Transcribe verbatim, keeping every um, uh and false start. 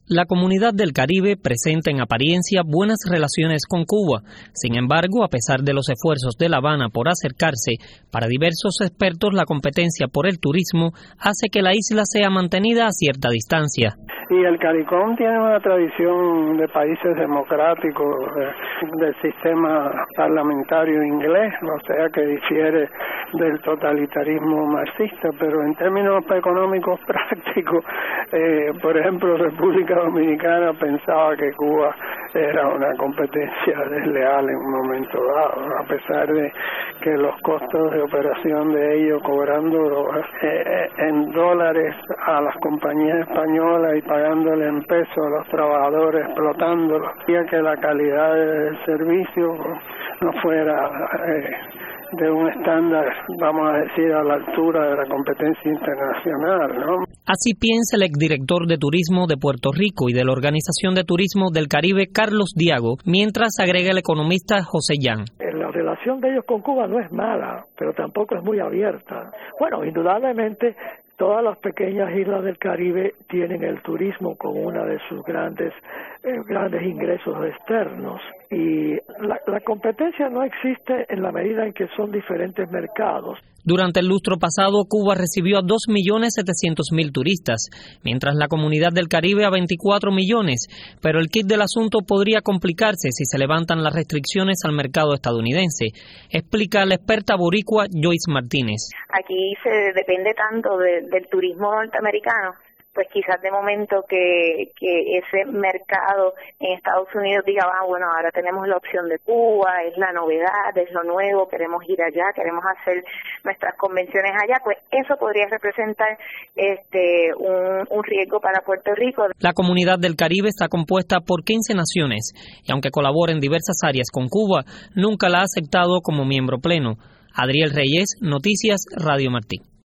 La comunidad del Caribe presenta en apariencia buenas relaciones con Cuba. Sin embargo, a pesar de los esfuerzos de La Habana por acercarse, para diversos expertos la competencia por el turismo hace que la isla sea mantenida a cierta distancia. Y el CARICOM tiene una tradición de países democráticos, de, del sistema parlamentario inglés, o sea que difiere del totalitarismo marxista, pero en términos económicos prácticos, eh, por ejemplo, República Dominicana pensaba que Cuba era una competencia desleal en un momento dado, a pesar de que los costos de operación de ellos cobrando eh, en dólares a las compañías españolas y pagándole en pesos a los trabajadores, explotándolos, y que la calidad del servicio no fuera eh, de un estándar, vamos a decir, a la altura de la competencia internacional, ¿no? Así piensa el exdirector de Turismo de Puerto Rico y de la Organización de Turismo del Caribe, Carlos Diago, mientras agrega el economista José Yan. La relación de ellos con Cuba no es mala, pero tampoco es muy abierta. Bueno, indudablemente todas las pequeñas islas del Caribe tienen el turismo como una de sus grandes eh, grandes ingresos externos, y la, la competencia no existe en la medida en que son diferentes mercados. Durante el lustro pasado, Cuba recibió a dos millones setecientos mil turistas, mientras la comunidad del Caribe a veinticuatro millones, pero el quid del asunto podría complicarse si se levantan las restricciones al mercado estadounidense, explica la experta boricua Joyce Martínez. Aquí se depende tanto de, del turismo norteamericano, pues quizás de momento que, que ese mercado en Estados Unidos diga, ah, bueno, ahora tenemos la opción de Cuba, es la novedad, es lo nuevo, queremos ir allá, queremos hacer nuestras convenciones allá, pues eso podría representar este un, un riesgo para Puerto Rico. La comunidad del Caribe está compuesta por quince naciones, y aunque colabora en diversas áreas con Cuba, nunca la ha aceptado como miembro pleno. Adriel Reyes, Noticias Radio Martí.